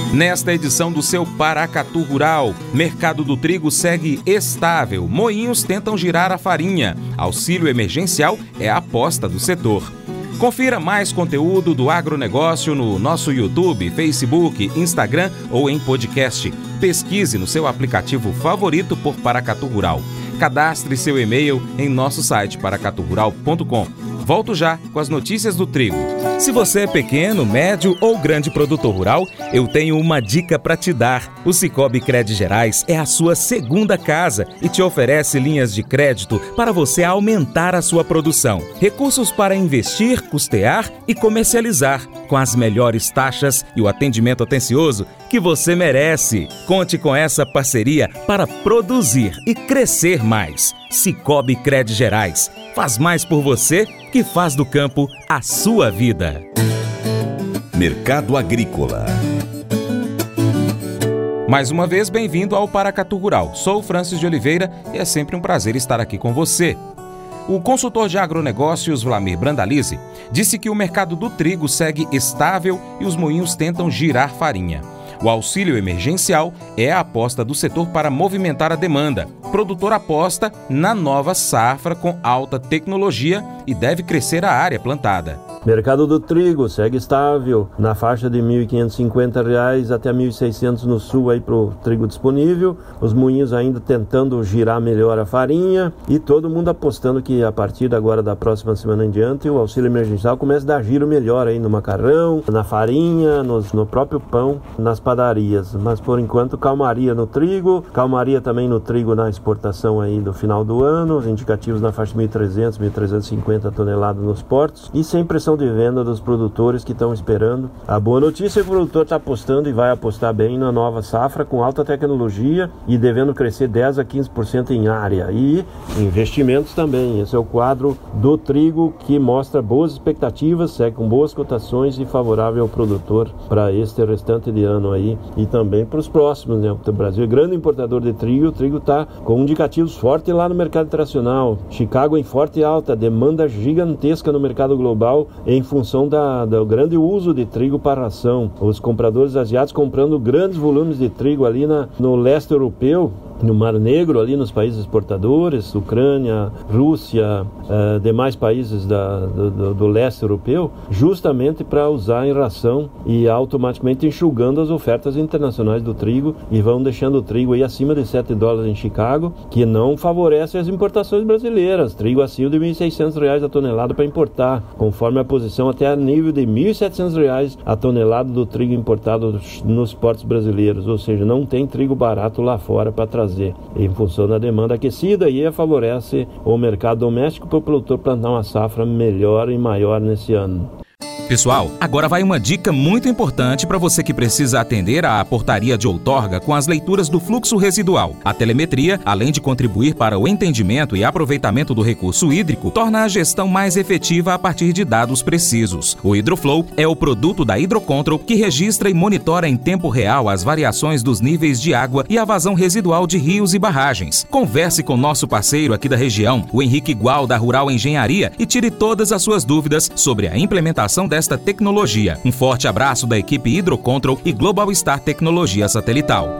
Nesta edição do seu Paracatu Rural, mercado do trigo segue estável, moinhos tentam girar a farinha, auxílio emergencial é a aposta do setor. Confira mais conteúdo do agronegócio no nosso YouTube, Facebook, Instagram ou em podcast. Pesquise no seu aplicativo favorito por Paracatu Rural. Cadastre seu e-mail em nosso site paracaturural.com. Volto já com as notícias do trigo. Se você é pequeno, médio ou grande produtor rural, eu tenho uma dica para te dar. O Sicoob Cred Gerais é a sua segunda casa e te oferece linhas de crédito para você aumentar a sua produção. Recursos para investir, custear e comercializar, com as melhores taxas e o atendimento atencioso que você merece. Conte com essa parceria para produzir e crescer mais. Sicoob Cred Gerais. Faz mais por você que faz do campo a sua vida. Mercado Agrícola. Mais uma vez, bem-vindo ao Paracatu Rural. Sou o Francis de Oliveira e é sempre um prazer estar aqui com você. O consultor de agronegócios, Vlamir Brandalize, disse que o mercado do trigo segue estável e os moinhos tentam girar farinha. O auxílio emergencial é a aposta do setor para movimentar a demanda. O produtor aposta na nova safra com alta tecnologia e deve crescer a área plantada. Mercado do trigo segue estável, na faixa de R$ 1.550 até R$ 1.600 no sul aí para o trigo disponível. Os moinhos ainda tentando girar melhor a farinha e todo mundo apostando que a partir agora da próxima semana em diante o auxílio emergencial comece a dar giro melhor aí no macarrão, na farinha, no próprio pão, nas padarias. Mas por enquanto calmaria no trigo, calmaria também no trigo na exportação aí do final do ano, os indicativos na faixa de 1.300, 1.350 toneladas nos portos e sem pressão de venda dos produtores que estão esperando. A boa notícia é que o produtor está apostando e vai apostar bem na nova safra com alta tecnologia e devendo crescer 10% a 15% em área e investimentos também. Esse é o quadro do trigo que mostra boas expectativas, segue com boas cotações e favorável ao produtor para este restante de ano aí e também para os próximos, né? O Brasil é grande importador de trigo, o trigo está com indicativos fortes lá no mercado internacional. Chicago em forte e alta, demanda gigantesca no mercado global em função do grande uso de trigo para ração. Os compradores asiáticos comprando grandes volumes de trigo ali no leste europeu, no Mar Negro, ali nos países exportadores, Ucrânia, Rússia, demais países do leste europeu, justamente para usar em ração e automaticamente enxugando as ofertas internacionais do trigo e vão deixando o trigo aí acima de $7 em Chicago, que não favorece as importações brasileiras. Trigo acima de R$ 1.600 a tonelada para importar, conforme a posição até a nível de R$ 1.700 a tonelada do trigo importado nos portos brasileiros, ou seja, não tem trigo barato lá fora para trazer em função da demanda aquecida e favorece o mercado doméstico para o produtor plantar uma safra melhor e maior nesse ano. Pessoal, agora vai uma dica muito importante para você que precisa atender à portaria de outorga com as leituras do fluxo residual. A telemetria, além de contribuir para o entendimento e aproveitamento do recurso hídrico, torna a gestão mais efetiva a partir de dados precisos. O Hidroflow é o produto da Hidrocontrol que registra e monitora em tempo real as variações dos níveis de água e a vazão residual de rios e barragens. Converse com nosso parceiro aqui da região, o Henrique Gual, da Rural Engenharia, e tire todas as suas dúvidas sobre a implementação desta tecnologia. Um forte abraço da equipe Hidrocontrol e Global Star Tecnologia Satelital.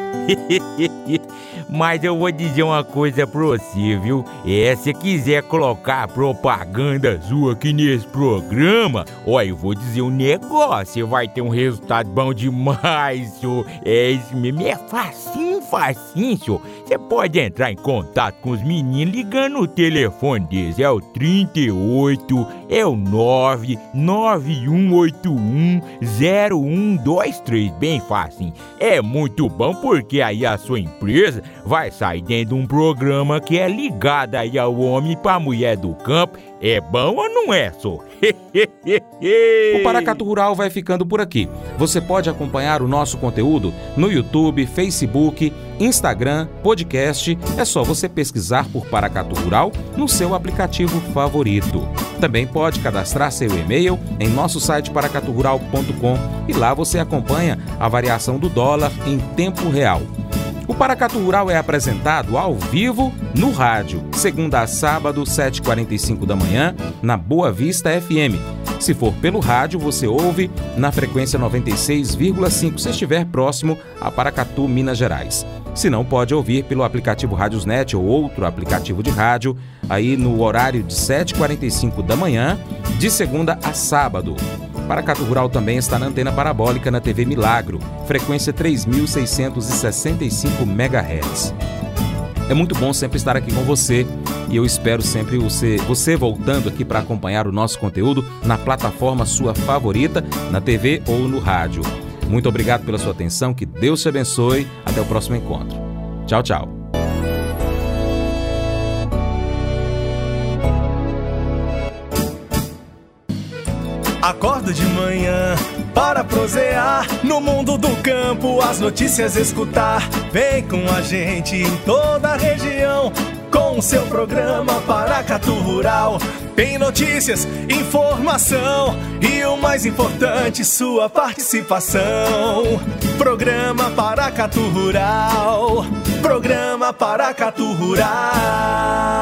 Mas eu vou dizer uma coisa pra você, viu? Se quiser colocar propaganda sua aqui nesse programa, eu vou dizer um negócio, você vai ter um resultado bom demais, senhor. Isso mesmo, é facinho, senhor. Você pode entrar em contato com os meninos ligando o telefone deles, é o 38, é o 991810123, bem fácil. É muito bom porque aí a sua empresa vai sair dentro de um programa que é ligado aí ao homem pra mulher do campo. É bom ou não é, só? O Paracatu Rural vai ficando por aqui. Você pode acompanhar o nosso conteúdo no YouTube, Facebook, Instagram, podcast. É só você pesquisar por Paracatu Rural no seu aplicativo favorito. Também pode cadastrar seu e-mail em nosso site paracaturural.com e lá você acompanha a variação do dólar em tempo real. O Paracatu Rural é apresentado ao vivo no rádio, segunda a sábado, 7h45 da manhã, na Boa Vista FM. Se for pelo rádio, você ouve na frequência 96,5 se estiver próximo a Paracatu, Minas Gerais. Se não, pode ouvir pelo aplicativo Radiosnet ou outro aplicativo de rádio, aí no horário de 7h45 da manhã, de segunda a sábado. Paracatu Rural também está na antena parabólica na TV Milagro, frequência 3.665 MHz. É muito bom sempre estar aqui com você e eu espero sempre você voltando aqui para acompanhar o nosso conteúdo na plataforma sua favorita, na TV ou no rádio. Muito obrigado pela sua atenção, que Deus te abençoe. Até o próximo encontro. Tchau, tchau. Acordo de manhã para prosear no mundo do campo, as notícias escutar. Vem com a gente em toda a região com o seu programa Paracatu Rural. Tem notícias, informação e o mais importante, sua participação. Programa Paracatu Rural. Programa Paracatu Rural.